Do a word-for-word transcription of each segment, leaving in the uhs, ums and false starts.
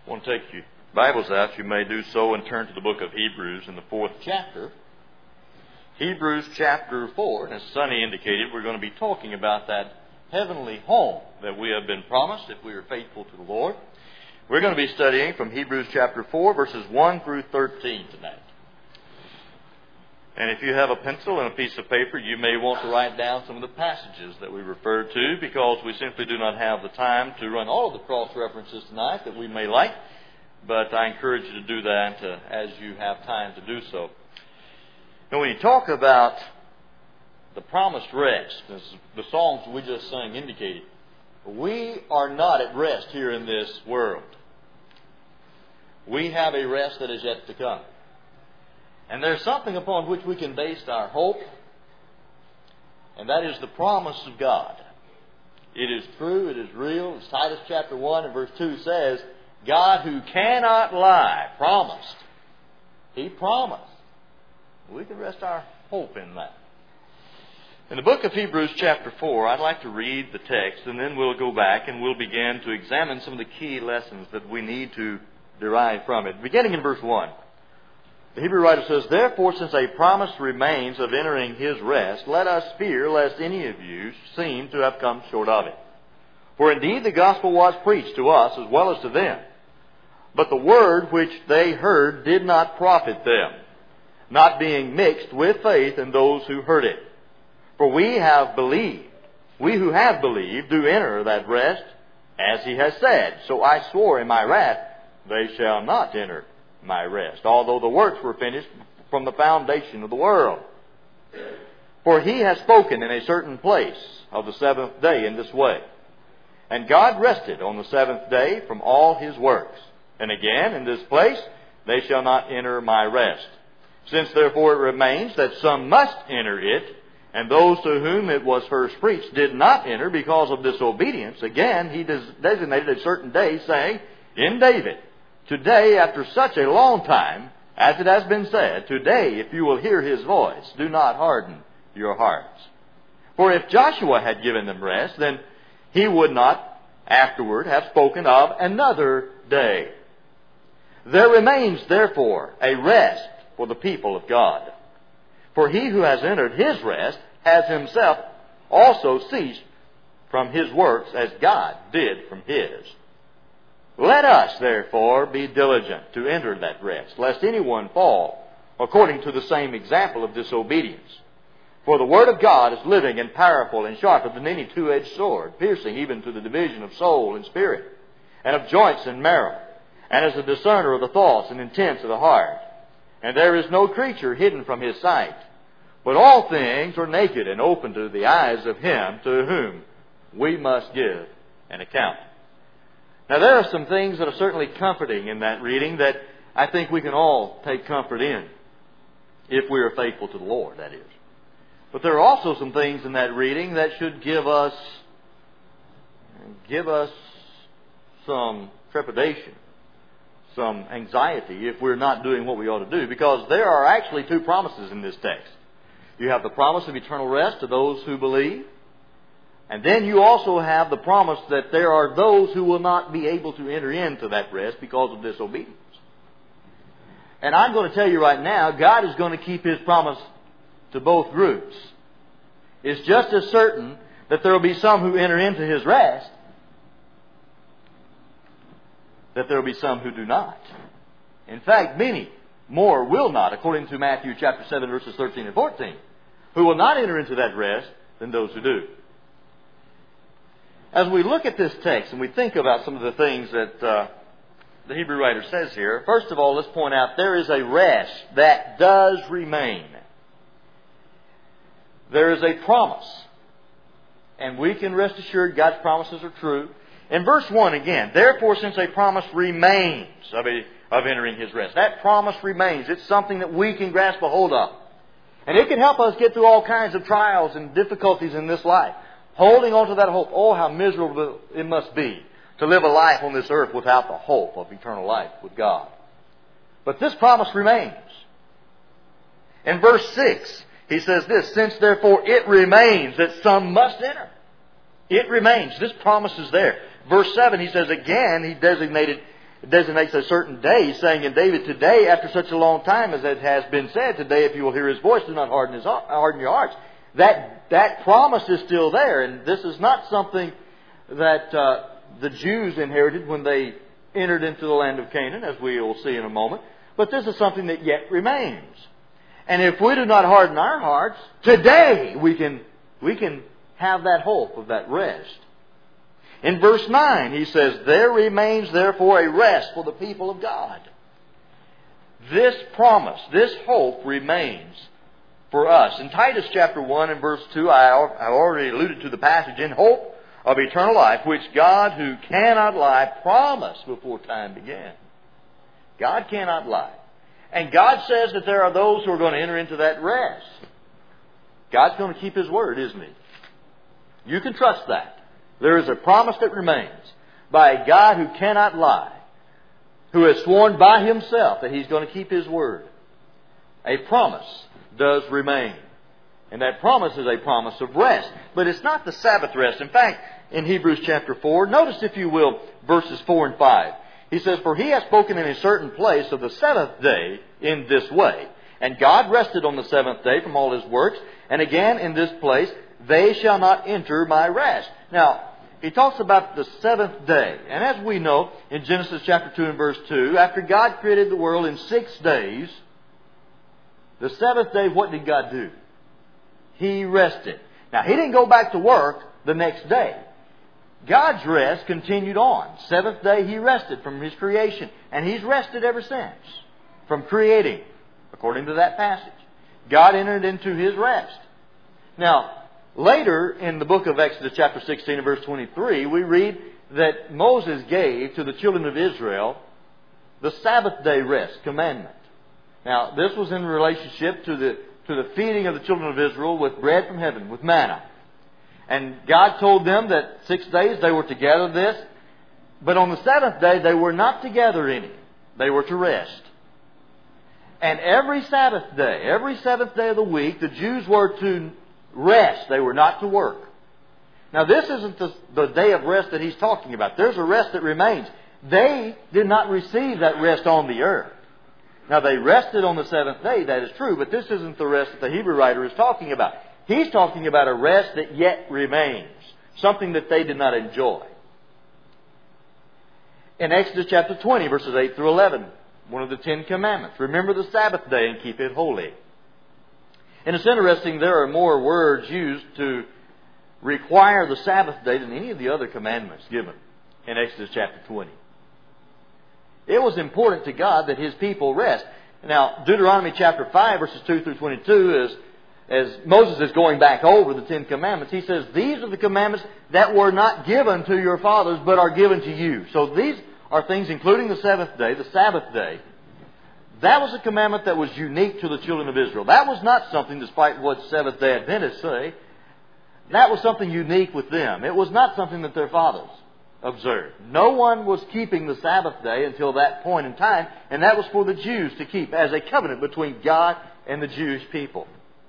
want to take your Bibles out, you may do so and turn to the book of Hebrews in the fourth chapter. Hebrews chapter four, and as Sonny indicated, we're going to be talking about that heavenly home that we have been promised if we are faithful to the Lord. We're going to be studying from Hebrews chapter four, verses one through thirteen tonight. And if you have a pencil and a piece of paper, you may want to write down some of the passages that we refer to, because we simply do not have the time to run all of the cross-references tonight that we may like. But I encourage you to do that uh, as you have time to do so. Now, when you talk about the promised rest, as the songs we just sang indicated, we are not at rest here in this world. We have a rest that is yet to come. And there's something upon which we can base our hope, and that is the promise of God. It is true, it is real. As Titus chapter one and verse two says, God who cannot lie promised. He promised. We can rest our hope in that. In the book of Hebrews chapter four, I'd like to read the text, and then we'll go back and we'll begin to examine some of the key lessons that we need to derive from it. Beginning in verse one. The Hebrew writer says, "Therefore, since a promise remains of entering His rest, let us fear lest any of you seem to have come short of it. For indeed the gospel was preached to us as well as to them. But the word which they heard did not profit them, not being mixed with faith in those who heard it. For we have believed, we who have believed do enter that rest, as He has said, so I swore in my wrath, they shall not enter my rest, although the works were finished from the foundation of the world. For He has spoken in a certain place of the seventh day in this way. And God rested on the seventh day from all His works. And again, in this place, they shall not enter my rest. Since therefore it remains that some must enter it, and those to whom it was first preached did not enter because of disobedience, again He designated a certain day, saying, in David, today, after such a long time, as it has been said, today, if you will hear His voice, do not harden your hearts. For if Joshua had given them rest, then he would not afterward have spoken of another day. There remains, therefore, a rest for the people of God. For he who has entered His rest has himself also ceased from his works as God did from His. Let us, therefore, be diligent to enter that rest, lest anyone fall according to the same example of disobedience. For the Word of God is living and powerful and sharper than any two-edged sword, piercing even to the division of soul and spirit, and of joints and marrow, and is a discerner of the thoughts and intents of the heart. And there is no creature hidden from His sight, but all things are naked and open to the eyes of Him to whom we must give an account." Now, there are some things that are certainly comforting in that reading that I think we can all take comfort in, if we are faithful to the Lord, that is. But there are also some things in that reading that should give us, give us some trepidation, some anxiety if we're not doing what we ought to do, because there are actually two promises in this text. You have the promise of eternal rest to those who believe, and then you also have the promise that there are those who will not be able to enter into that rest because of disobedience. And I'm going to tell you right now, God is going to keep His promise to both groups. It's just as certain that there will be some who enter into His rest, that there will be some who do not. In fact, many more will not, according to Matthew chapter seven, verses thirteen and fourteen, who will not enter into that rest than those who do. As we look at this text and we think about some of the things that uh, the Hebrew writer says here, first of all, let's point out there is a rest that does remain. There is a promise. And we can rest assured God's promises are true. In verse one again, therefore, since a promise remains of, a, of entering His rest. That promise remains. It's something that we can grasp a hold of. And it can help us get through all kinds of trials and difficulties in this life. Holding on to that hope. Oh, how miserable it must be to live a life on this earth without the hope of eternal life with God. But this promise remains. In verse six, he says this, since therefore it remains that some must enter. It remains. This promise is there. Verse seven, he says again, he designated it designates a certain day, saying in David, today, after such a long time as it has been said, today if you will hear His voice, do not harden, his, harden your hearts. That, that promise is still there, and this is not something that uh, the Jews inherited when they entered into the land of Canaan, as we will see in a moment, but this is something that yet remains. And if we do not harden our hearts, today we can, we can have that hope of that rest. In verse nine, he says, there remains therefore a rest for the people of God. This promise, this hope remains for us. In Titus chapter one and verse two, I have already alluded to the passage, in hope of eternal life, which God, who cannot lie, promised before time began. God cannot lie. And God says that there are those who are going to enter into that rest. God's going to keep His word, isn't He? You can trust that. There is a promise that remains by a God who cannot lie, who has sworn by Himself that He's going to keep His word. A promise does remain. And that promise is a promise of rest. But it's not the Sabbath rest. In fact, in Hebrews chapter four, notice, if you will, verses four and five. He says, for He has spoken in a certain place of the seventh day in this way. And God rested on the seventh day from all His works. And again, in this place, they shall not enter my rest. Now, He talks about the seventh day. And as we know, in Genesis chapter two and verse two, after God created the world in six days, the seventh day, what did God do? He rested. Now, He didn't go back to work the next day. God's rest continued on. Seventh day He rested from His creation. And He's rested ever since from creating, according to that passage. God entered into His rest. Now, later in the book of Exodus chapter sixteen and verse twenty-three, we read that Moses gave to the children of Israel the Sabbath day rest commandment. Now, this was in relationship to the, to the feeding of the children of Israel with bread from heaven, with manna. And God told them that six days they were to gather this, but on the seventh day they were not to gather any. They were to rest. And every Sabbath day, every seventh day of the week, the Jews were to rest. They were not to work. Now, this isn't the, the day of rest that He's talking about. There's a rest that remains. They did not receive that rest on the earth. Now, they rested on the seventh day, that is true, but this isn't the rest that the Hebrew writer is talking about. He's talking about a rest that yet remains, something that they did not enjoy. In Exodus chapter twenty, verses eight through eleven, one of the Ten Commandments, remember the Sabbath day and keep it holy. And it's interesting, there are more words used to require the Sabbath day than any of the other commandments given in Exodus chapter twenty. It was important to God that His people rest. Now, Deuteronomy chapter five, verses two through twenty-two, is, as Moses is going back over the Ten Commandments, he says, these are the commandments that were not given to your fathers, but are given to you. So these are things, including the seventh day, the Sabbath day. That was a commandment that was unique to the children of Israel. That was not something, despite what Seventh-day Adventists say, that was something unique with them. It was not something that their fathers observed. No one was keeping the Sabbath day until that point in time, and that was for the Jews to keep as a covenant between God and the Jewish people.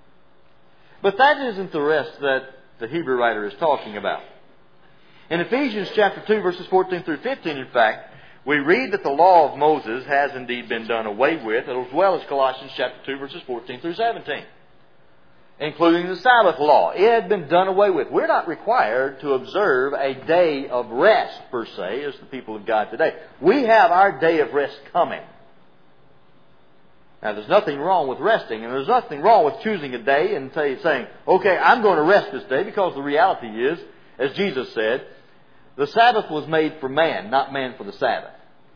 But that isn't the rest that the Hebrew writer is talking about. In Ephesians chapter two, verses fourteen through fifteen, in fact, we read that the law of Moses has indeed been done away with, as well as Colossians chapter two, verses fourteen through seventeen, including the Sabbath law. It had been done away with. We're not required to observe a day of rest, per se, as the people of God today. We have our day of rest coming. Now, there's nothing wrong with resting, and there's nothing wrong with choosing a day and say, saying, okay, I'm going to rest this day, because the reality is, as Jesus said, the Sabbath was made for man, not man for the Sabbath.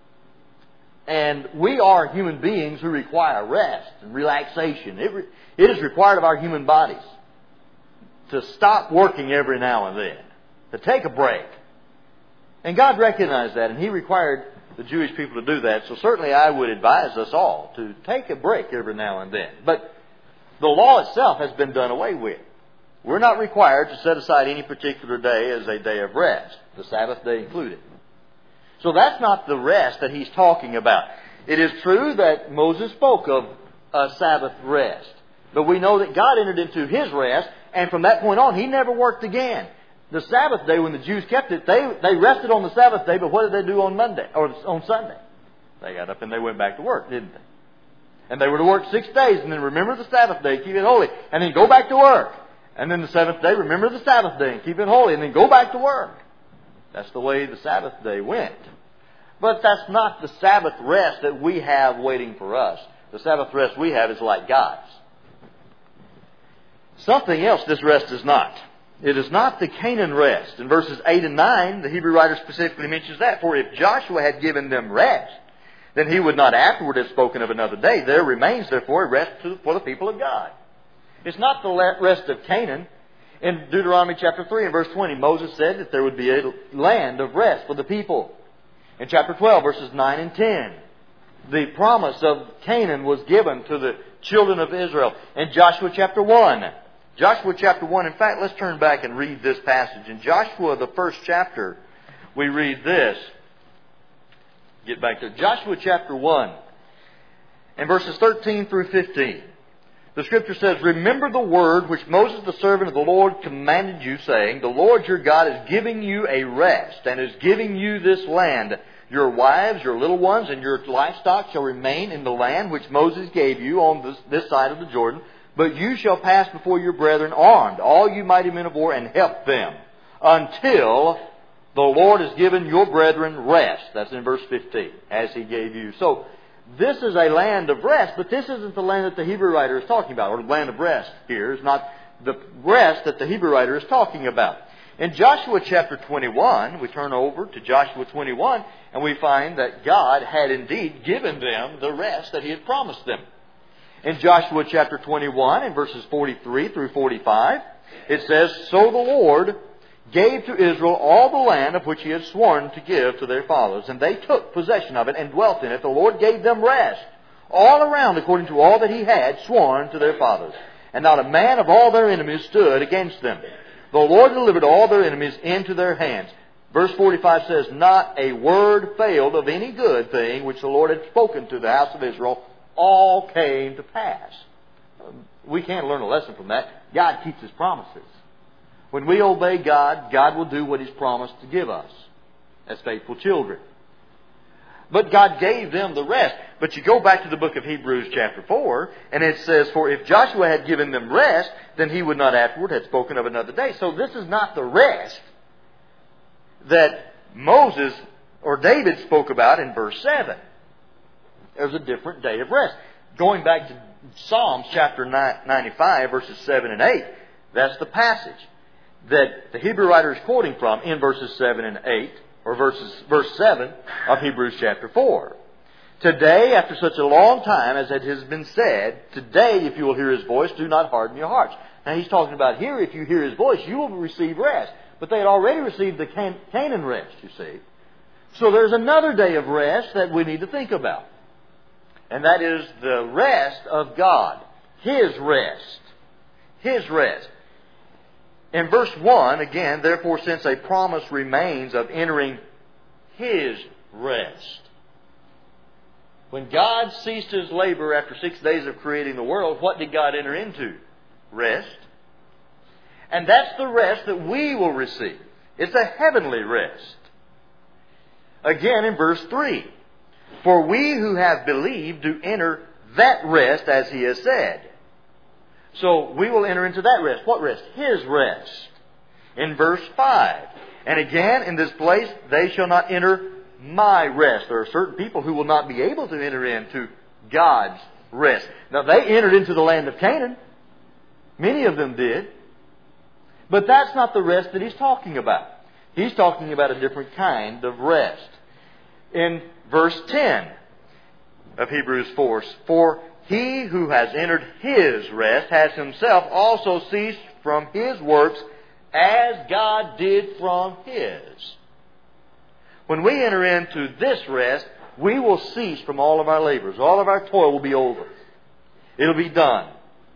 And we are human beings who require rest and relaxation. It, re- it is required of our human bodies to stop working every now and then, to take a break. And God recognized that, and He required the Jewish people to do that. So certainly I would advise us all to take a break every now and then. But the law itself has been done away with. We're not required to set aside any particular day as a day of rest, the Sabbath day included. So that's not the rest that he's talking about. It is true that Moses spoke of a Sabbath rest. But we know that God entered into His rest, and from that point on, He never worked again. The Sabbath day, when the Jews kept it, they, they rested on the Sabbath day, but what did they do on Monday or on Sunday? They got up and they went back to work, didn't they? And they were to work six days and then remember the Sabbath day, keep it holy, and then go back to work. And then the seventh day, remember the Sabbath day and keep it holy, and then go back to work. That's the way the Sabbath day went. But that's not the Sabbath rest that we have waiting for us. The Sabbath rest we have is like God's. Something else this rest is not. It is not the Canaan rest. In verses eight and nine, the Hebrew writer specifically mentions that. For if Joshua had given them rest, then he would not afterward have spoken of another day. There remains, therefore, a rest for the people of God. It's not the rest of Canaan. In Deuteronomy chapter three and verse twenty, Moses said that there would be a land of rest for the people. In chapter twelve, verses nine and ten, the promise of Canaan was given to the children of Israel. In Joshua chapter one, Joshua chapter one, in fact, let's turn back and read this passage. In Joshua, the first chapter, we read this. Get back to Joshua chapter one and verses thirteen through fifteen. The Scripture says, Remember the word which Moses the servant of the Lord commanded you, saying, The Lord your God is giving you a rest, and is giving you this land. Your wives, your little ones, and your livestock shall remain in the land which Moses gave you on this, this side of the Jordan. But you shall pass before your brethren armed, all you mighty men of war, and help them, until the Lord has given your brethren rest. That's in verse fifteen, as He gave you. So, this is a land of rest, but this isn't the land that the Hebrew writer is talking about. Or the land of rest here is not the rest that the Hebrew writer is talking about. In Joshua chapter twenty-one, we turn over to Joshua twenty-one, and we find that God had indeed given them the rest that He had promised them. In Joshua chapter twenty-one, in verses forty-three through forty-five, it says, So the Lord gave to Israel all the land of which He had sworn to give to their fathers. And they took possession of it and dwelt in it. The Lord gave them rest all around according to all that He had sworn to their fathers. And not a man of all their enemies stood against them. The Lord delivered all their enemies into their hands. Verse forty-five says, Not a word failed of any good thing which the Lord had spoken to the house of Israel. All came to pass. We can't learn a lesson from that. God keeps His promises. When we obey God, God will do what He's promised to give us as faithful children. But God gave them the rest. But you go back to the book of Hebrews chapter four, and it says, For if Joshua had given them rest, then he would not afterward have spoken of another day. So this is not the rest that Moses or David spoke about in verse seven. There's a different day of rest. Going back to Psalms chapter ninety-five, verses seven and eight, that's the passage that the Hebrew writer is quoting from in verses seven and eight, or verses verse seven of Hebrews chapter four. Today, after such a long time as it has been said, today, if you will hear His voice, do not harden your hearts. Now he's talking about here, if you hear His voice, you will receive rest. But they had already received the Can- Canaan rest, you see. So there's another day of rest that we need to think about. And that is the rest of God. His rest. His rest. In verse one, again, therefore, since a promise remains of entering His rest. When God ceased His labor after six days of creating the world, what did God enter into? Rest. And that's the rest that we will receive. It's a heavenly rest. Again, in verse three, For we who have believed do enter that rest as He has said. So we will enter into that rest. What rest? His rest. In verse five. And again, in this place, they shall not enter my rest. There are certain people who will not be able to enter into God's rest. Now, they entered into the land of Canaan. Many of them did. But that's not the rest that He's talking about. He's talking about a different kind of rest. In verse ten of Hebrews four, For he who has entered His rest has himself also ceased from his works as God did from His. When we enter into this rest, we will cease from all of our labors. All of our toil will be over. It'll be done.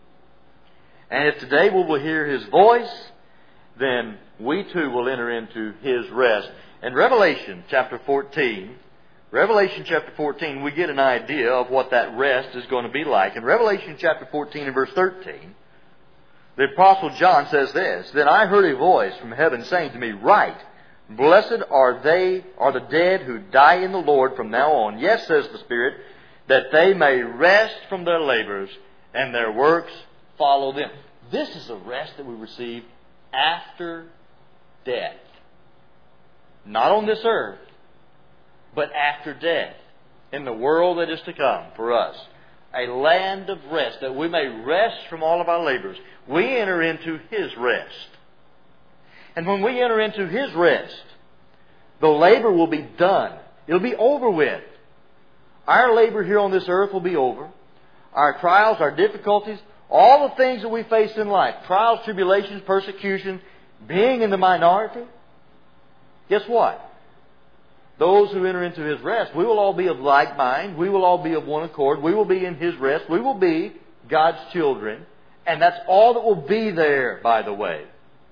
And if today we will hear His voice, then we too will enter into His rest. In Revelation chapter fourteen, Revelation chapter fourteen, we get an idea of what that rest is going to be like. In Revelation chapter fourteen and verse thirteen, the Apostle John says this, Then I heard a voice from heaven saying to me, Write, Blessed are they, are the dead who die in the Lord from now on. Yes, says the Spirit, that they may rest from their labors and their works follow them. This is a rest that we receive after death. Not on this earth, but after death. In the world that is to come for us. A land of rest, that we may rest from all of our labors. We enter into His rest. And when we enter into His rest, the labor will be done. It'll be over with. Our labor here on this earth will be over. Our trials, our difficulties, all the things that we face in life, trials, tribulations, persecution, being in the minority, guess what? Those who enter into His rest, we will all be of like mind. We will all be of one accord. We will be in His rest. We will be God's children. And that's all that will be there, by the way.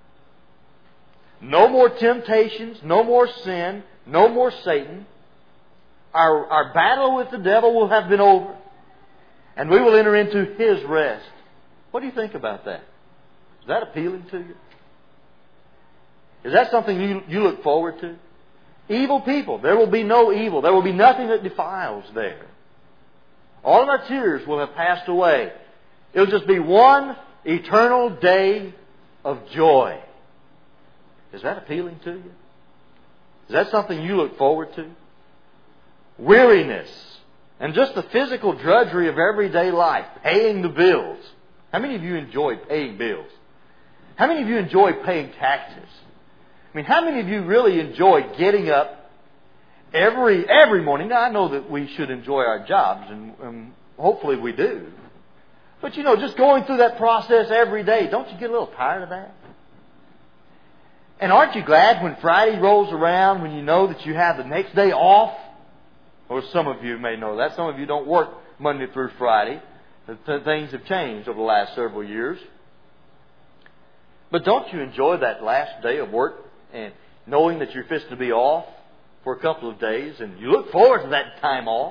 No more temptations, no more sin, no more Satan. Our, our battle with the devil will have been over. And we will enter into His rest. What do you think about that? Is that appealing to you? Is that something you, you look forward to? Evil people. There will be no evil. There will be nothing that defiles there. All of our tears will have passed away. It'll just be one eternal day of joy. Is that appealing to you? Is that something you look forward to? Weariness and just the physical drudgery of everyday life, paying the bills. How many of you enjoy paying bills? How many of you enjoy paying taxes? I mean, how many of you really enjoy getting up every every morning? Now, I know that we should enjoy our jobs, and, and hopefully we do. But, you know, just going through that process every day, don't you get a little tired of that? And aren't you glad when Friday rolls around, when you know that you have the next day off? Or some of you may know that. Some of you don't work Monday through Friday. Things have changed over the last several years. But don't you enjoy that last day of work and knowing that you're fixing to be off for a couple of days, and you look forward to that time off?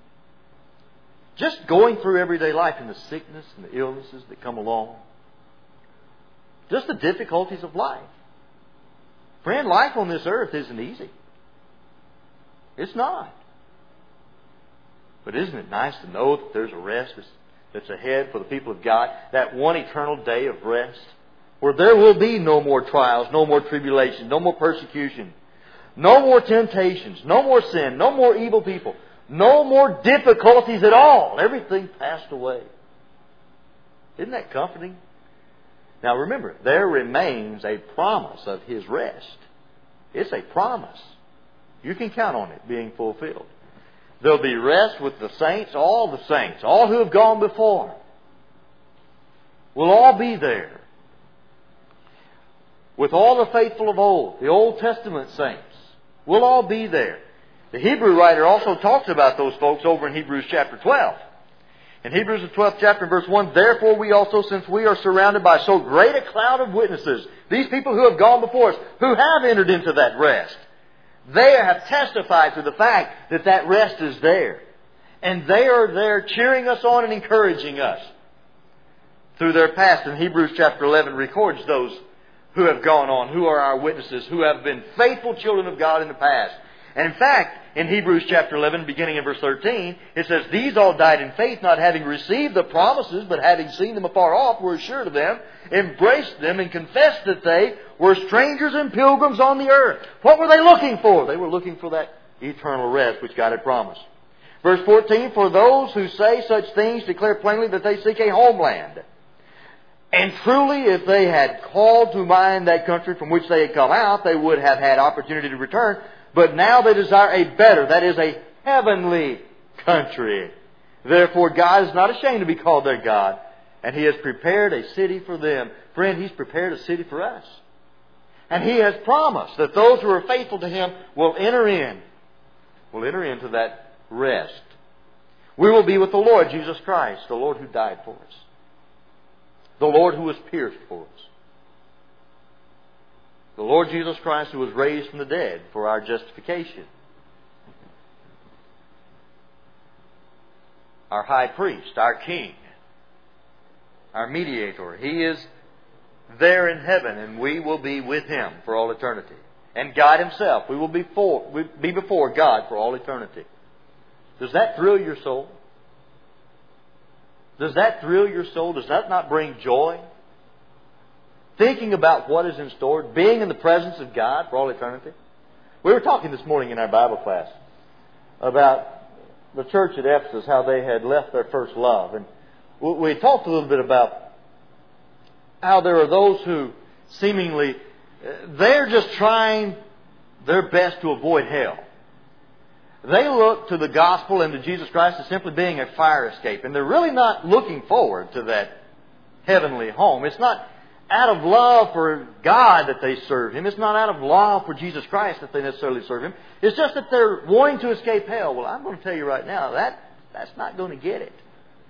Just going through everyday life and the sickness and the illnesses that come along. Just the difficulties of life. Friend, life on this earth isn't easy. It's not. But isn't it nice to know that there's a rest that's ahead for the people of God? That one eternal day of rest, where there will be no more trials, no more tribulation, no more persecution, no more temptations, no more sin, no more evil people, no more difficulties at all. Everything passed away. Isn't that comforting? Now remember, there remains a promise of His rest. It's a promise. You can count on it being fulfilled. There'll be rest with the saints, all the saints, all who have gone before. We'll all be there. With all the faithful of old, the Old Testament saints. We'll all be there. The Hebrew writer also talks about those folks over in Hebrews chapter twelve. In Hebrews the twelfth chapter, verse one, therefore we also, since we are surrounded by so great a cloud of witnesses, these people who have gone before us, who have entered into that rest, they have testified to the fact that that rest is there. And they are there cheering us on and encouraging us through their past. And Hebrews chapter eleven records those who have gone on, who are our witnesses, who have been faithful children of God in the past. And in fact, in Hebrews chapter eleven, beginning in verse thirteen, it says, these all died in faith, not having received the promises, but having seen them afar off, were assured of them, embraced them, and confessed that they were strangers and pilgrims on the earth. What were they looking for? They were looking for that eternal rest which God had promised. Verse fourteen, for those who say such things declare plainly that they seek a homeland. And truly, if they had called to mind that country from which they had come out, they would have had opportunity to return. But now they desire a better, that is a heavenly country. Therefore, God is not ashamed to be called their God, and He has prepared a city for them. Friend, He's prepared a city for us. And He has promised that those who are faithful to Him will enter in, will enter into that rest. We will be with the Lord Jesus Christ, the Lord who died for us. The Lord who was pierced for us. The Lord Jesus Christ who was raised from the dead for our justification. Our high priest, our king, our mediator. He is there in heaven, and we will be with Him for all eternity. and God Himself. We will be, for, be before God for all eternity. Does that thrill your soul? Does that thrill your soul? Does that not bring joy? Thinking about what is in store, being in the presence of God for all eternity. We were talking this morning in our Bible class about the church at Ephesus, how they had left their first love. And we talked a little bit about how there are those who seemingly, they're just trying their best to avoid hell. They look to the gospel and to Jesus Christ as simply being a fire escape. And they're really not looking forward to that heavenly home. It's not out of love for God that they serve Him. It's not out of love for Jesus Christ that they necessarily serve Him. It's just that they're wanting to escape hell. Well, I'm going to tell you right now, that that's not going to get it.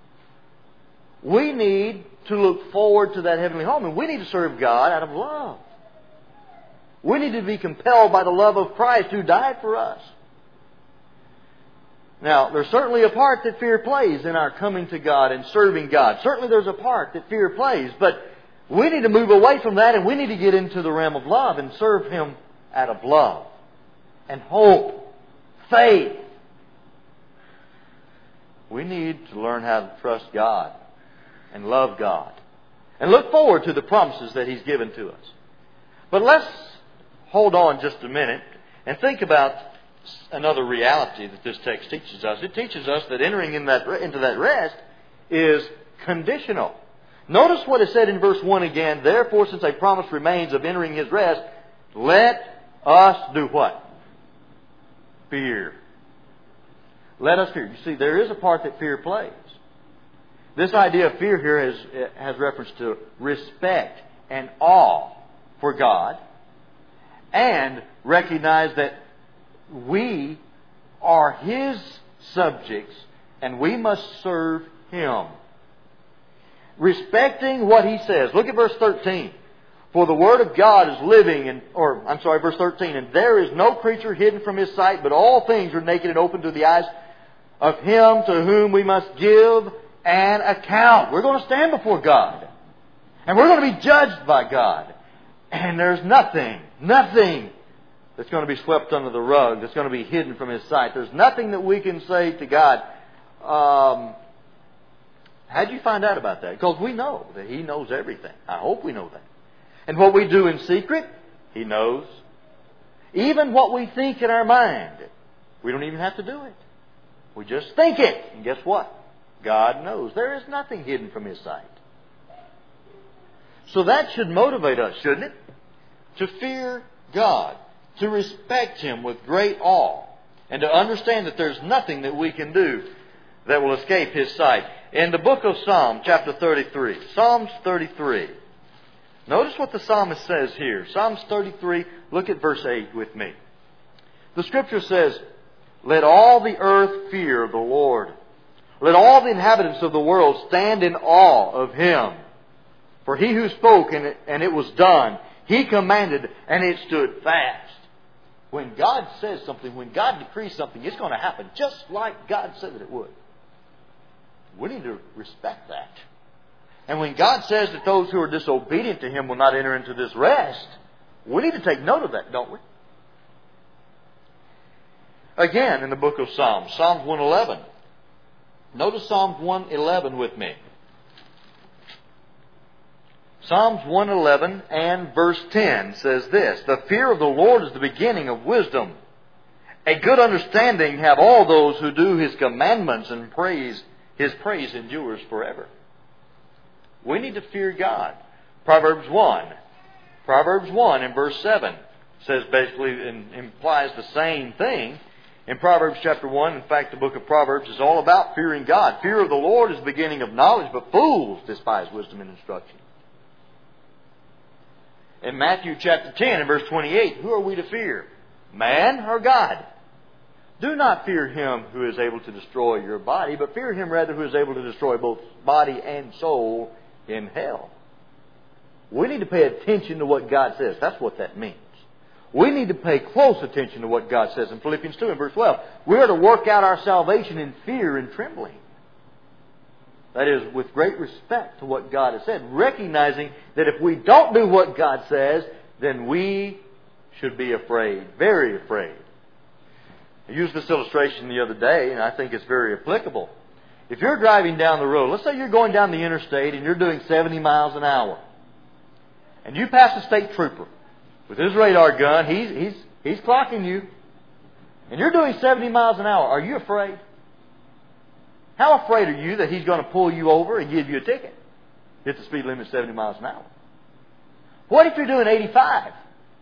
We need to look forward to that heavenly home, and we need to serve God out of love. We need to be compelled by the love of Christ who died for us. Now, there's certainly a part that fear plays in our coming to God and serving God. Certainly there's a part that fear plays, but we need to move away from that, and we need to get into the realm of love and serve Him out of love and hope, faith. We need to learn how to trust God and love God and look forward to the promises that He's given to us. But let's hold on just a minute and think about another reality that this text teaches us. It teaches us that entering in that, into that rest is conditional. Notice what is said in verse one again. Therefore, since a promise remains of entering His rest, let us do what? Fear. Let us fear. You see, there is a part that fear plays. This idea of fear here has, has reference to respect and awe for God, and recognize that we are His subjects and we must serve Him. Respecting what He says. Look at verse thirteen. For the Word of God is living, and, or I'm sorry, verse thirteen. And there is no creature hidden from His sight, but all things are naked and open to the eyes of Him to whom we must give an account. We're going to stand before God. And we're going to be judged by God. And there's nothing, nothing that's going to be swept under the rug, that's going to be hidden from His sight. There's nothing that we can say to God, um, how did you find out about that? Because we know that He knows everything. I hope we know that. And what we do in secret, He knows. Even what we think in our mind, we don't even have to do it. We just think it. And guess what? God knows. There is nothing hidden from His sight. So that should motivate us, shouldn't it? To fear God. To respect Him with great awe. And to understand that there's nothing that we can do that will escape His sight. In the book of Psalms, chapter thirty-three. Psalms thirty-three. Notice what the psalmist says here. Psalms thirty-three, look at verse eight with me. The Scripture says, let all the earth fear the Lord. Let all the inhabitants of the world stand in awe of Him. For He who spoke and it, and it was done, He commanded and it stood fast. When God says something, when God decrees something, it's going to happen just like God said that it would. We need to respect that. And when God says that those who are disobedient to Him will not enter into this rest, we need to take note of that, don't we? Again, in the book of Psalms, Psalms one eleven. Notice Psalms one eleven with me. Psalms one eleven and verse ten says this, the fear of the Lord is the beginning of wisdom. A good understanding have all those who do His commandments, and praise His praise endures forever. We need to fear God. Proverbs one. Proverbs one and verse seven says basically and implies the same thing. In Proverbs chapter one, in fact, the book of Proverbs is all about fearing God. Fear of the Lord is the beginning of knowledge, but fools despise wisdom and instruction. In Matthew chapter ten and verse twenty-eight, who are we to fear? Man or God? Do not fear him who is able to destroy your body, but fear him rather who is able to destroy both body and soul in hell. We need to pay attention to what God says. That's what that means. We need to pay close attention to what God says in Philippians two and verse twelve. We are to work out our salvation in fear and trembling. That is, with great respect to what God has said, recognizing that if we don't do what God says, then we should be afraid, very afraid. I used this illustration the other day, and I think it's very applicable. If you're driving down the road, let's say you're going down the interstate and you're doing seventy miles an hour, and you pass a state trooper with his radar gun, he's, he's, he's clocking you, and you're doing seventy miles an hour, are you afraid? How afraid are you that he's going to pull you over and give you a ticket? If the speed limit is seventy miles an hour. What if you're doing eighty-five?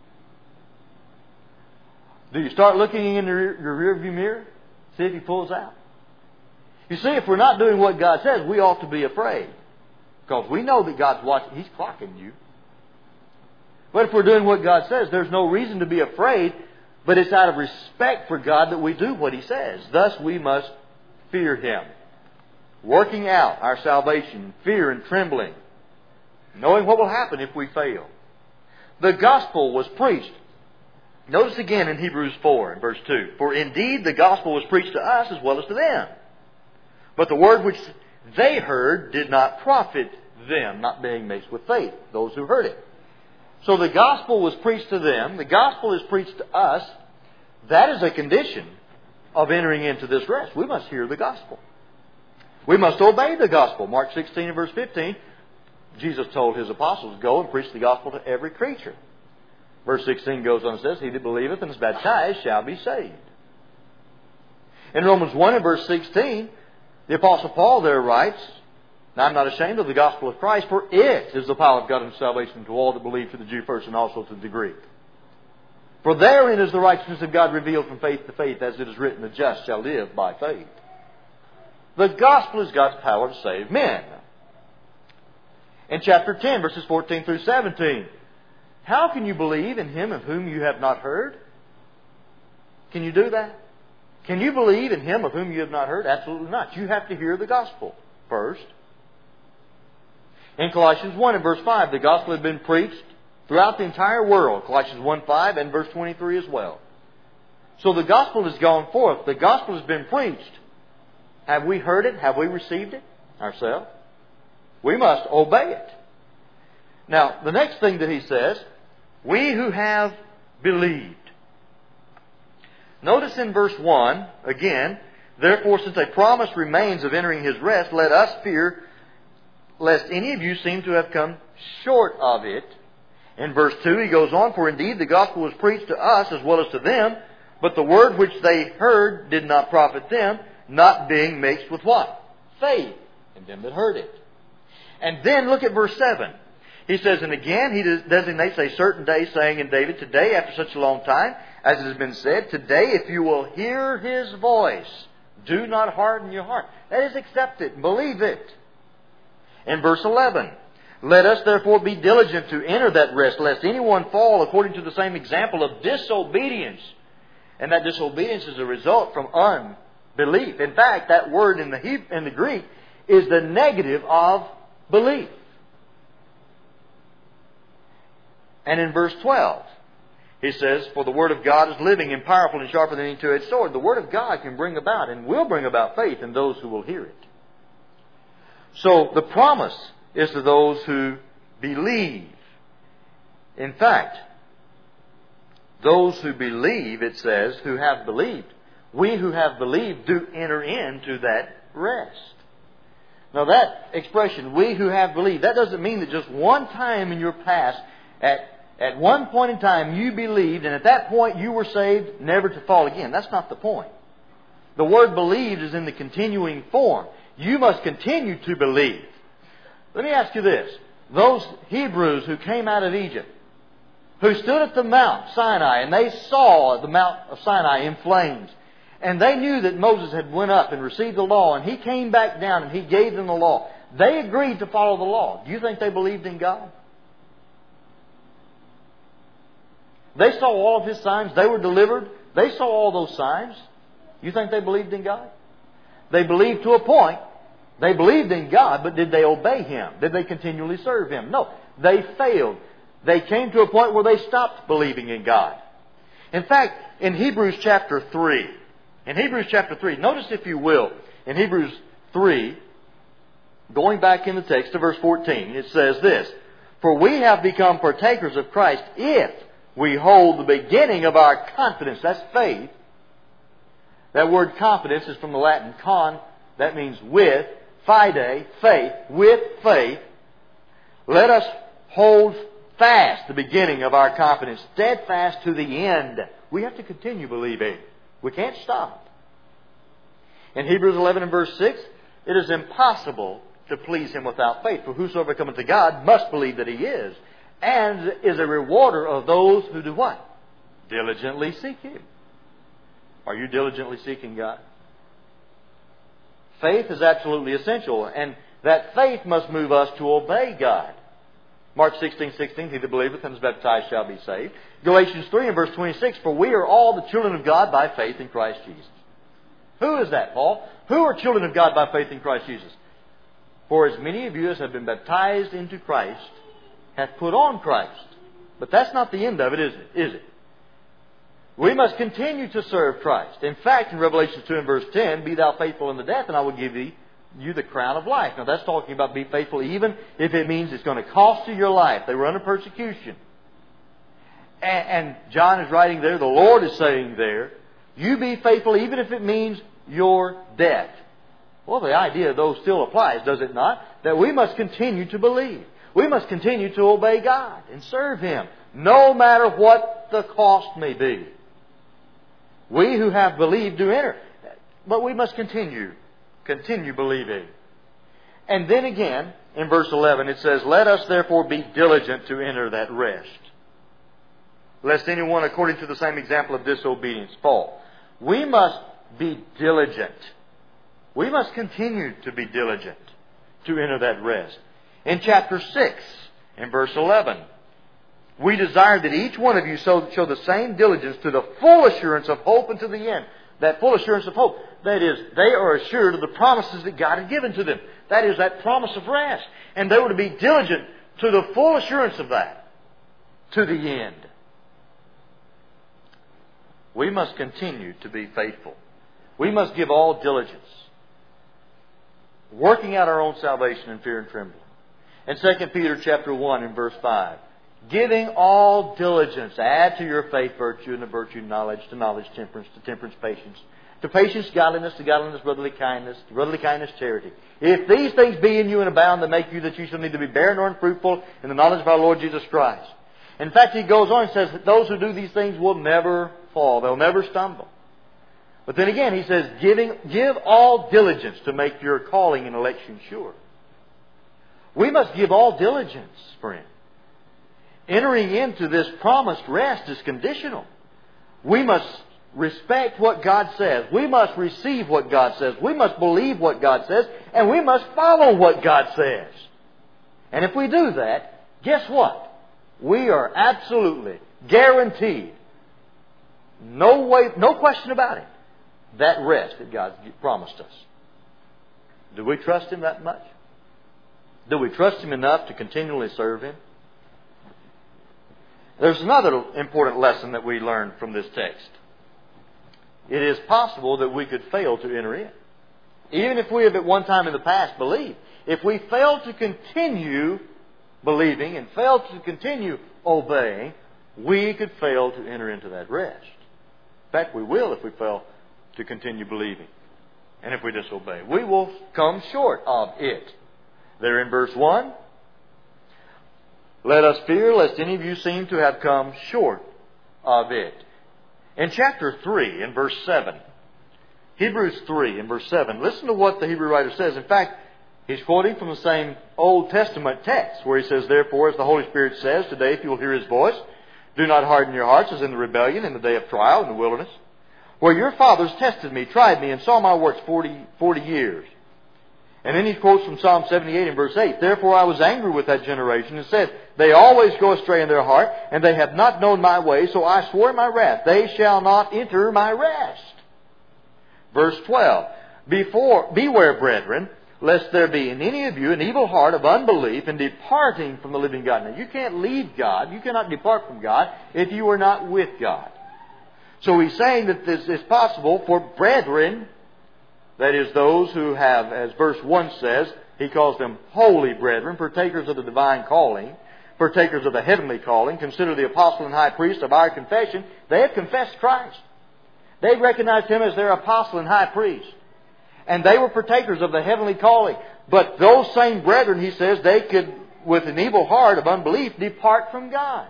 Do you start looking in your, your rearview mirror? See if he pulls out? You see, if we're not doing what God says, we ought to be afraid. Because we know that God's watching. He's clocking you. But if we're doing what God says, there's no reason to be afraid. But it's out of respect for God that we do what He says. Thus, we must fear Him. Working out our salvation, fear and trembling. Knowing what will happen if we fail. The gospel was preached. Notice again in Hebrews four and verse two. For indeed the gospel was preached to us as well as to them. But the word which they heard did not profit them, not being mixed with faith, those who heard it. So the gospel was preached to them. The gospel is preached to us. That is a condition of entering into this rest. We must hear the gospel. We must obey the gospel. Mark sixteen and verse fifteen, Jesus told His apostles, go and preach the gospel to every creature. Verse sixteen goes on and says, he that believeth and is baptized shall be saved. In Romans one and verse sixteen, the Apostle Paul there writes, now I'm not ashamed of the gospel of Christ, for it is the power of God unto salvation to all that believe, to the Jew first and also to the Greek. For therein is the righteousness of God revealed from faith to faith, as it is written, the just shall live by faith. The gospel is God's power to save men. In chapter ten, verses fourteen through seventeen, how can you believe in Him of whom you have not heard? Can you do that? Can you believe in Him of whom you have not heard? Absolutely not. You have to hear the gospel first. In Colossians one and verse five, the gospel had been preached throughout the entire world. Colossians one five and verse twenty-three as well. So the gospel has gone forth. The gospel has been preached. Have we heard it? Have we received it ourselves? We must obey it. Now, the next thing that he says, we who have believed. Notice in verse one, again, therefore since a promise remains of entering His rest, let us fear lest any of you seem to have come short of it. In verse two he goes on, for indeed the gospel was preached to us as well as to them, but the word which they heard did not profit them, not being mixed with what? Faith in them that heard it. And then look at verse seven. He says, and again he designates a certain day, saying in David, today, after such a long time, as it has been said, today if you will hear His voice, do not harden your heart. That is, accept it and believe it. In verse eleven, let us therefore be diligent to enter that rest, lest anyone fall according to the same example of disobedience. And that disobedience is a result from unbelief. In fact, that word in the Hebrew, in the Greek is the negative of belief. And in verse twelve, he says, for the Word of God is living and powerful and sharper than any two-edged sword. The Word of God can bring about and will bring about faith in those who will hear it. So the promise is to those who believe. In fact, those who believe, it says, who have believed. We who have believed do enter into that rest. Now that expression, we who have believed, that doesn't mean that just one time in your past, at At one point in time you believed, and at that point you were saved, never to fall again. That's not the point. The word believed is in the continuing form. You must continue to believe. Let me ask you this. Those Hebrews who came out of Egypt, who stood at the Mount Sinai, and they saw the Mount of Sinai in flames, and they knew that Moses had went up and received the law, and he came back down and he gave them the law. They agreed to follow the law. Do you think they believed in God? They saw all of His signs. They were delivered. They saw all those signs. You think they believed in God? They believed to a point. They believed in God, but did they obey Him? Did they continually serve Him? No. They failed. They came to a point where they stopped believing in God. In fact, in Hebrews chapter three, in Hebrews chapter three, notice if you will, in Hebrews three, going back in the text to verse fourteen, it says this, for we have become partakers of Christ if we hold the beginning of our confidence. That's faith. That word confidence is from the Latin con. That means with. Fide, faith. With faith. Let us hold fast the beginning of our confidence. Steadfast to the end. We have to continue believing. We can't stop. In Hebrews eleven and verse six, it is impossible to please Him without faith. For whosoever cometh to God must believe that He is, and is a rewarder of those who do what? Diligently seek Him. Are you diligently seeking God? Faith is absolutely essential, and that faith must move us to obey God. Mark sixteen sixteen, he that believeth and is baptized shall be saved. Galatians three and verse twenty-six, for we are all the children of God by faith in Christ Jesus. Who is that, Paul? Who are children of God by faith in Christ Jesus? For as many of you as have been baptized into Christ hath put on Christ. But that's not the end of it, is it? Is it? We must continue to serve Christ. In fact, in Revelation two and verse ten, be thou faithful unto death, and I will give thee you the crown of life. Now that's talking about be faithful even if it means it's going to cost you your life. They were under persecution. And, and John is writing there, the Lord is saying there, you be faithful even if it means your death. Well, the idea, though, still applies, does it not? That we must continue to believe. We must continue to obey God and serve Him, no matter what the cost may be. We who have believed do enter, but we must continue, continue believing. And then again, in verse eleven, it says, let us therefore be diligent to enter that rest, lest anyone according to the same example of disobedience fall. We must be diligent. We must continue to be diligent to enter that rest. In chapter six, in verse eleven, we desire that each one of you show, show the same diligence to the full assurance of hope unto the end. That full assurance of hope, that is, they are assured of the promises that God had given to them. That is, that promise of rest. And they were to be diligent to the full assurance of that, to the end. We must continue to be faithful. We must give all diligence, working out our own salvation in fear and trembling. In Second Peter chapter one and verse five, giving all diligence, add to your faith virtue, and to virtue knowledge, to knowledge temperance, to temperance patience, to patience godliness, to godliness brotherly kindness, to brotherly kindness charity. If these things be in you and abound, they make you that you shall neither be barren nor unfruitful in the knowledge of our Lord Jesus Christ. In fact, he goes on and says that those who do these things will never fall. They'll never stumble. But then again, he says, giving, give all diligence to make your calling and election sure. We must give all diligence, friend. Entering into this promised rest is conditional. We must respect what God says. We must receive what God says. We must believe what God says. And we must follow what God says. And if we do that, guess what? We are absolutely guaranteed, no way, no question about it, that rest that God promised us. Do we trust Him that much? Do we trust Him enough to continually serve Him? There's another important lesson that we learn from this text. It is possible that we could fail to enter in. Even if we have at one time in the past believed. If we fail to continue believing and fail to continue obeying, we could fail to enter into that rest. In fact, we will if we fail to continue believing. And if we disobey, we will come short of it. There in verse one, let us fear lest any of you seem to have come short of it. In chapter three, in verse seven, Hebrews three, in verse seven, listen to what the Hebrew writer says. In fact, he's quoting from the same Old Testament text where he says, therefore, as the Holy Spirit says, today if you will hear His voice, do not harden your hearts as in the rebellion in the day of trial in the wilderness, where your fathers tested me, tried me, and saw my works forty, forty years. And then he quotes from Psalm seventy-eight in verse eight, therefore I was angry with that generation and said, they always go astray in their heart, and they have not known my way, so I swore in my wrath, they shall not enter my rest. Verse twelve, Before, beware, brethren, lest there be in any of you an evil heart of unbelief in departing from the living God. Now, you can't leave God, you cannot depart from God if you are not with God. So he's saying that this is possible for brethren, that is those who have, as verse one says, he calls them holy brethren, partakers of the divine calling. partakers of the heavenly calling, consider the apostle and high priest of our confession. They have confessed Christ. They recognized Him as their apostle and high priest. And they were partakers of the heavenly calling. But those same brethren, he says, they could, with an evil heart of unbelief, depart from God.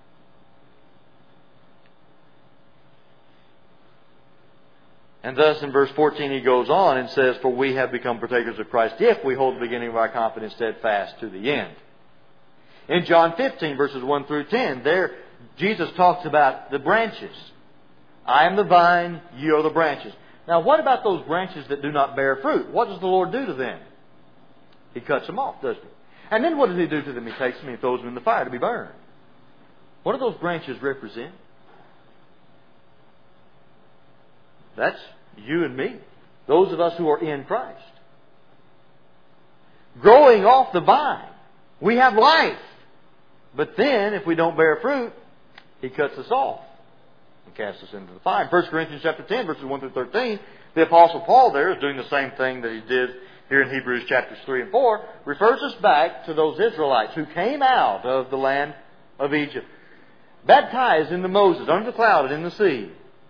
And thus in verse fourteen he goes on and says, for we have become partakers of Christ if we hold the beginning of our confidence steadfast to the end. In John fifteen, verses one through ten, there Jesus talks about the branches. I am the vine, ye are the branches. Now what about those branches that do not bear fruit? What does the Lord do to them? He cuts them off, doesn't He? And then what does He do to them? He takes them and throws them in the fire to be burned. What do those branches represent? That's you and me. Those of us who are in Christ. Growing off the vine. We have life. But then, if we don't bear fruit, He cuts us off and casts us into the fire. In First Corinthians chapter ten, verses one through thirteen, the Apostle Paul there is doing the same thing that he did here in Hebrews chapters three and four, refers us back to those Israelites who came out of the land of Egypt, baptized into Moses, under the cloud and in the sea.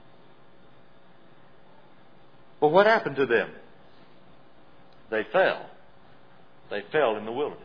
But what happened to them? They fell. They fell in the wilderness.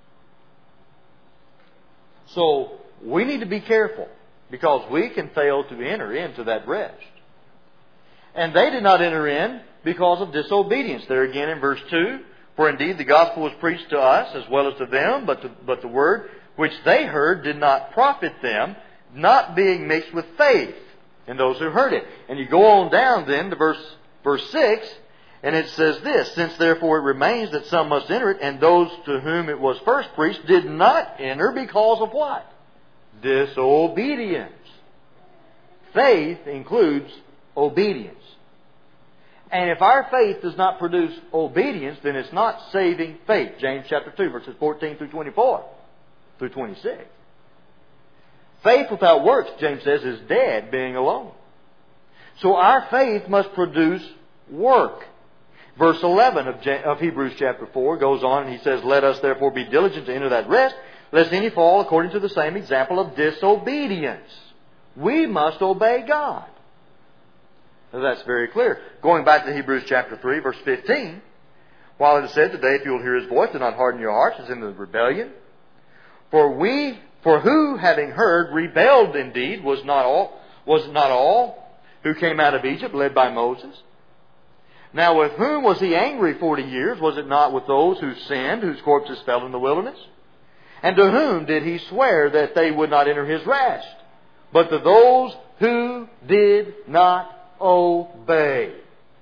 So, we need to be careful, because we can fail to enter into that rest. And they did not enter in because of disobedience. There again in verse two, for indeed the gospel was preached to us as well as to them, but, to, but the word which they heard did not profit them, not being mixed with faith in those who heard it. And you go on down then to verse, verse six, and it says this, since therefore it remains that some must enter it, and those to whom it was first preached did not enter because of what? Disobedience. Faith includes obedience. And if our faith does not produce obedience, then it's not saving faith. James chapter two, verses fourteen through twenty-four, through twenty-six. Faith without works, James says, is dead, being alone. So our faith must produce work. Verse eleven of, of Hebrews chapter four goes on and he says, let us therefore be diligent to enter that rest, lest any fall according to the same example of disobedience. We must obey God. Now that's very clear. Going back to Hebrews chapter three, verse fifteen, while it is said today, if you will hear His voice, do not harden your hearts as in the rebellion. For we, for who, having heard, rebelled indeed, was not all, was not all who came out of Egypt, led by Moses. Now with whom was He angry forty years? Was it not with those who sinned, whose corpses fell in the wilderness? And to whom did He swear that they would not enter His rest? But to those who did not obey.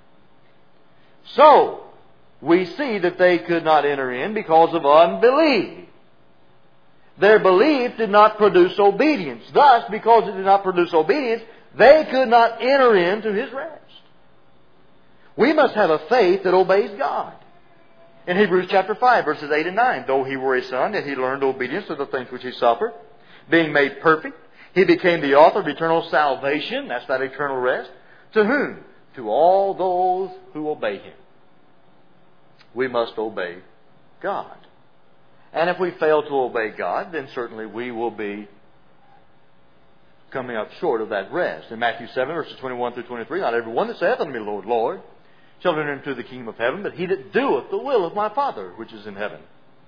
So, we see that they could not enter in because of unbelief. Their belief did not produce obedience. Thus, because it did not produce obedience, they could not enter into His rest. We must have a faith that obeys God. In Hebrews chapter five, verses eight and nine, though He were a son, yet He learned obedience to the things which He suffered. Being made perfect, He became the author of eternal salvation. That's that eternal rest. To whom? To all those who obey Him. We must obey God. And if we fail to obey God, then certainly we will be coming up short of that rest. In Matthew seven, verses twenty-one through twenty-three, not every one that saith unto me, Lord, Lord, shall enter into the kingdom of heaven, but he that doeth the will of my Father which is in heaven.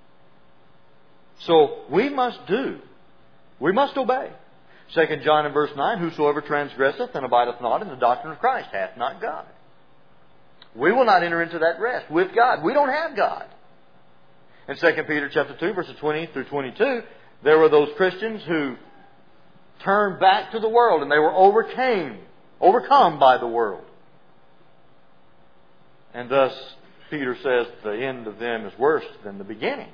So we must do. We must obey. Second John in verse nine, whosoever transgresseth and abideth not in the doctrine of Christ hath not God. We will not enter into that rest with God. We don't have God. In Second Peter chapter two, verses twenty through twenty-two, there were those Christians who turned back to the world and they were overcame, overcome by the world. And thus, Peter says the end of them is worse than the beginning.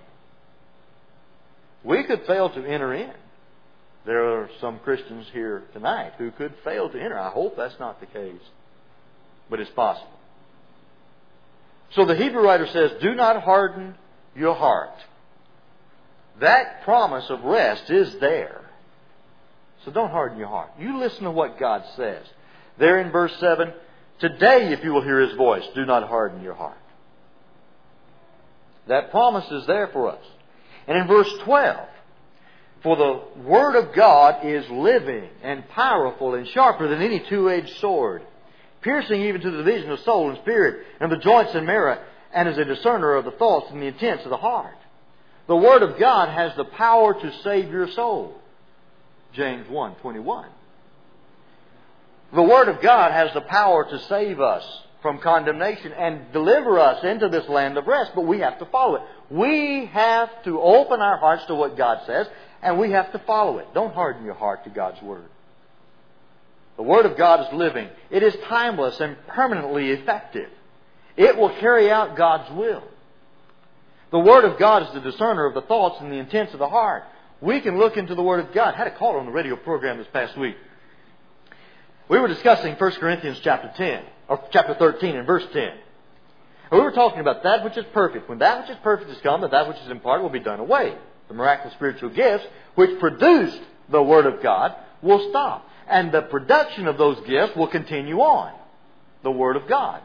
We could fail to enter in. There are some Christians here tonight who could fail to enter. I hope that's not the case. But it's possible. So the Hebrew writer says, do not harden your heart. That promise of rest is there. So don't harden your heart. You listen to what God says. There in verse seven, today if you will hear His voice, do not harden your heart. That promise is there for us. And in verse twelve, For the Word of God is living and powerful and sharper than any two-edged sword, piercing even to the division of soul and spirit and the joints and marrow, and is a discerner of the thoughts and the intents of the heart. The Word of God has the power to save your soul. James one twenty-one. The Word of God has the power to save us from condemnation and deliver us into this land of rest, but we have to follow it. We have to open our hearts to what God says, and we have to follow it. Don't harden your heart to God's Word. The Word of God is living. It is timeless and permanently effective. It will carry out God's will. The Word of God is the discerner of the thoughts and the intents of the heart. We can look into the Word of God. I had a caller on the radio program this past week. We were discussing First Corinthians chapter ten, or chapter thirteen and verse ten. And we were talking about that which is perfect. When that which is perfect is come, that that which is in part will be done away. The miraculous spiritual gifts, which produced the Word of God, will stop. And the production of those gifts will continue on. The Word of God.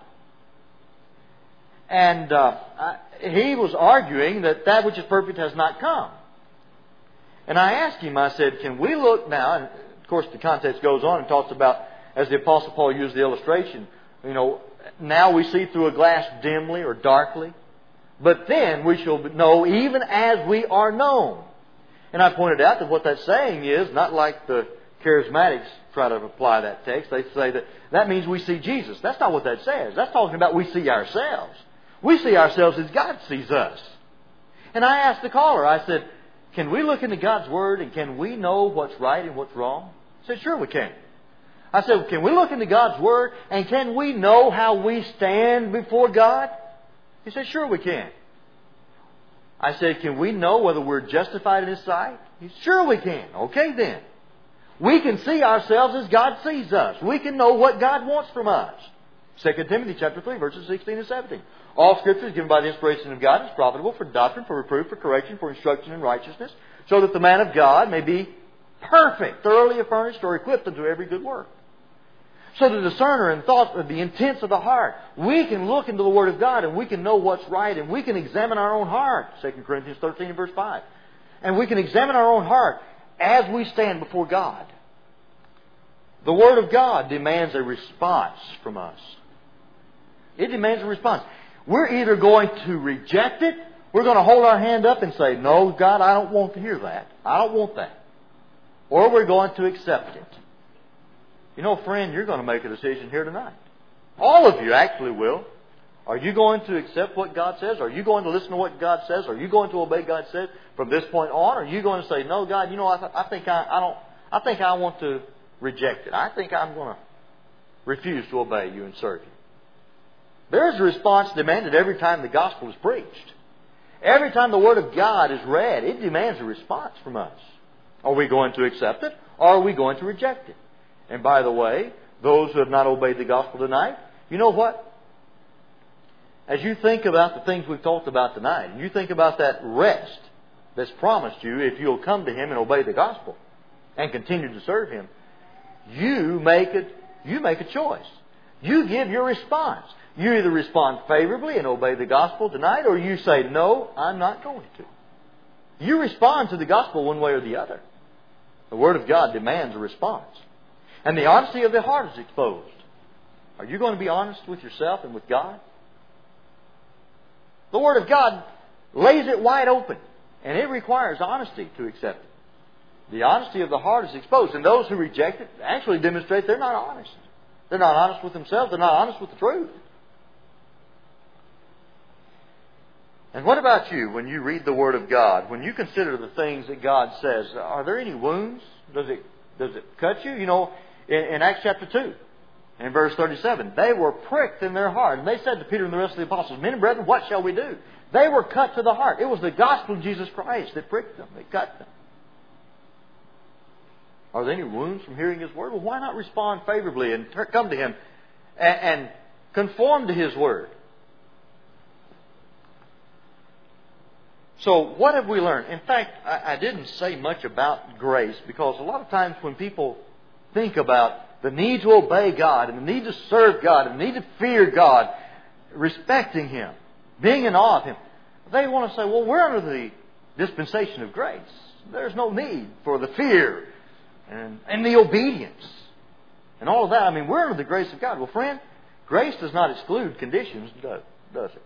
And uh, he was arguing that that which is perfect has not come. And I asked him, I said, can we look now, and of course the context goes on and talks about, as the Apostle Paul used the illustration, you know, now we see through a glass dimly or darkly, but then we shall know even as we are known. And I pointed out that what that's saying is, not like the charismatics try to apply that text, they say that that means we see Jesus. That's not what that says. That's talking about we see ourselves. We see ourselves as God sees us. And I asked the caller, I said, can we look into God's Word and can we know what's right and what's wrong? He said, sure we can. I said, can we look into God's Word and can we know how we stand before God? He said, sure we can. I said, can we know whether we're justified in His sight? He said, sure we can. Okay then. We can see ourselves as God sees us. We can know what God wants from us. Second Timothy chapter three, verses sixteen and seventeen. All Scripture is given by the inspiration of God and is profitable for doctrine, for reproof, for correction, for instruction in righteousness, so that the man of God may be perfect, thoroughly furnished or equipped unto every good work. So the discerner and thoughts of the intents of the heart, we can look into the Word of God and we can know what's right and we can examine our own heart. Second Corinthians thirteen and verse five. And we can examine our own heart as we stand before God. The Word of God demands a response from us. It demands a response. We're either going to reject it, we're going to hold our hand up and say, no, God, I don't want to hear that. I don't want that. Or we're going to accept it. You know, friend, you're going to make a decision here tonight. All of you actually will. Are you going to accept what God says? Are you going to listen to what God says? Are you going to obey God says from this point on? Or are you going to say, no, God, you know, I, th- I think I, I don't. I think I want to reject it. I think I'm going to refuse to obey you and serve you. There is a response demanded every time the gospel is preached. Every time the Word of God is read, it demands a response from us. Are we going to accept it or are we going to reject it? And by the way, those who have not obeyed the gospel tonight, you know what? As you think about the things we've talked about tonight, and you think about that rest that's promised you if you'll come to Him and obey the gospel and continue to serve Him, you make it, you make a choice. You give your response. You either respond favorably and obey the gospel tonight, or you say, no, I'm not going to. You respond to the gospel one way or the other. The Word of God demands a response. And the honesty of the heart is exposed. Are you going to be honest with yourself and with God? The Word of God lays it wide open, and it requires honesty to accept it. The honesty of the heart is exposed, and those who reject it actually demonstrate they're not honest. They're not honest with themselves. They're not honest with the truth. And what about you when you read the Word of God? When you consider the things that God says, are there any wounds? Does it does it cut you? You know, in, in Acts chapter two, in verse thirty-seven, they were pricked in their heart. And they said to Peter and the rest of the apostles, men and brethren, what shall we do? They were cut to the heart. It was the gospel of Jesus Christ that pricked them. That cut them. Are there any wounds from hearing His Word? Well, why not respond favorably and come to Him and, and conform to His Word? So what have we learned? In fact, I, I didn't say much about grace because a lot of times when people think about the need to obey God and the need to serve God and the need to fear God, respecting Him, being in awe of Him, they want to say, well, we're under the dispensation of grace. there's no need for the fear and, and the obedience and all of that. I mean, we're under the grace of God. Well, friend, grace does not exclude conditions, does it?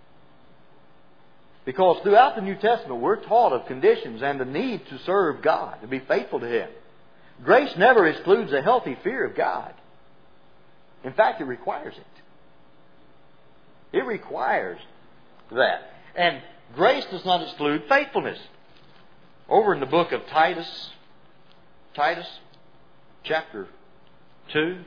Because throughout the New Testament, we're taught of conditions and the need to serve God, to be faithful to Him. Grace never excludes a healthy fear of God. In fact, it requires it. It requires that. And grace does not exclude faithfulness. Over in the book of Titus, Titus chapter two,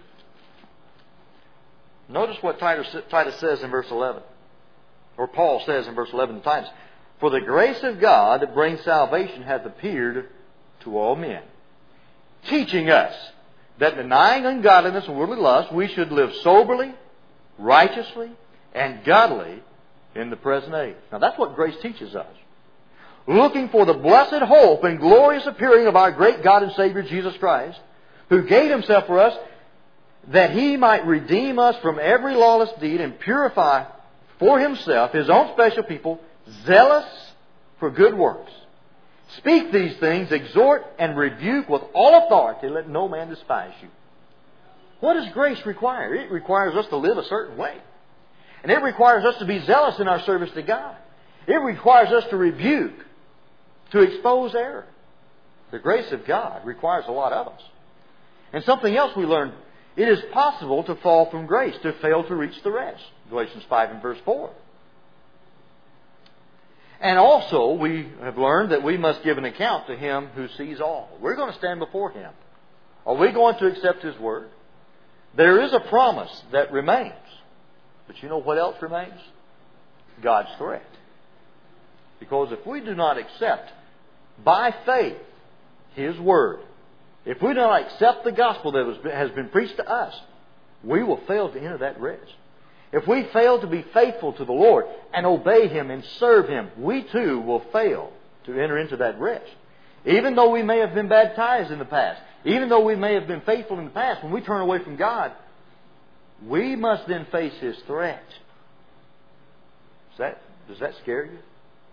notice what Titus, Titus says in verse eleven. Or Paul says in verse eleven to Titus, "For the grace of God that brings salvation hath appeared to all men, teaching us that denying ungodliness and worldly lust, we should live soberly, righteously, and godly in the present age." Now that's what grace teaches us. Looking for the blessed hope and glorious appearing of our great God and Savior Jesus Christ, who gave Himself for us, that He might redeem us from every lawless deed and purify for Himself His own special people, zealous for good works. Speak these things, exhort and rebuke with all authority, let no man despise you. What does grace require? It requires us to live a certain way. And it requires us to be zealous in our service to God. It requires us to rebuke, to expose error. The grace of God requires a lot of us. And something else we learned, it is possible to fall from grace, to fail to reach the rest. Galatians five and verse four. And also, we have learned that we must give an account to Him who sees all. We're going to stand before Him. Are we going to accept His word? There is a promise that remains. But you know what else remains? God's threat. Because if we do not accept by faith His word, if we do not accept the gospel that has been preached to us, we will fail to enter that rest. If we fail to be faithful to the Lord and obey Him and serve Him, we too will fail to enter into that rest. Even though we may have been baptized in the past, even though we may have been faithful in the past, when we turn away from God, we must then face His threat. Does that, does that scare you?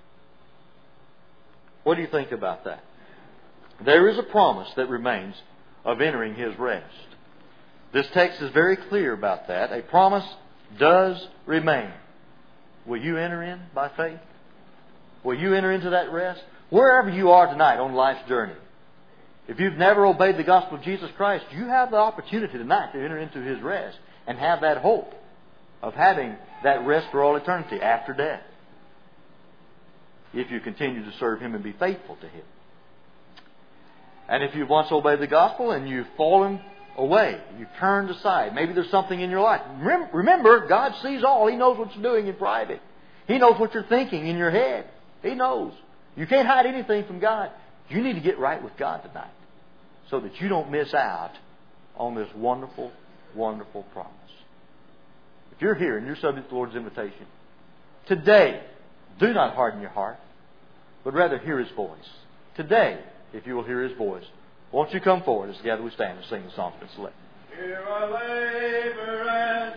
What do you think about that? There is a promise that remains of entering His rest. This text is very clear about that. A promise does remain. Will you enter in by faith? Will you enter into that rest? Wherever you are tonight on life's journey, if you've never obeyed the gospel of Jesus Christ, you have the opportunity tonight to enter into His rest and have that hope of having that rest for all eternity after death, if you continue to serve Him and be faithful to Him. And if you've once obeyed the gospel and you've fallen away, you've turned aside, maybe there's something in your life. Remember, God sees all. He knows what you're doing in private. He knows what you're thinking in your head. He knows. You can't hide anything from God. You need to get right with God tonight so that you don't miss out on this wonderful, wonderful promise. If you're here and you're subject to the Lord's invitation, today, do not harden your heart, but rather hear His voice. Today, if you will hear His voice, won't you come forward as together we stand and sing the song that's been selected. Here I labor and